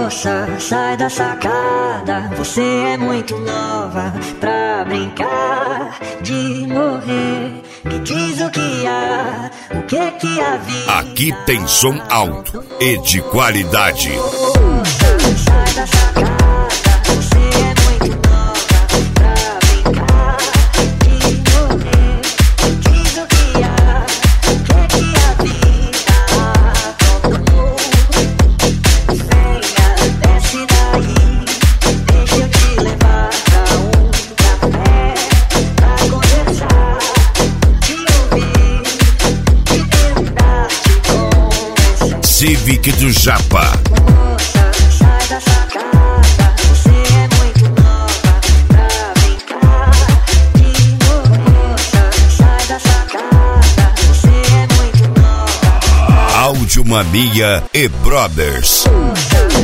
Moça, sai da sacada, você é muito nova pra brincar de morrer. Me diz o que há, o que a vida. Aqui tem som alto e de qualidade. Moça, sai da sacada, você é muito nova pra brincar de morrer. Me diz o que há, o que a vida aprontou. Venha, desce daí, deixa eu te levar pra um café, pra conversar, te ouvir, te tentar te convencer. Civic do Japa. Moça, sai da sacada, você é muito nova pra brincar de morrer. Moça, sai da sacada, você é muito nova. Áudio Mania e Brothers. Moça,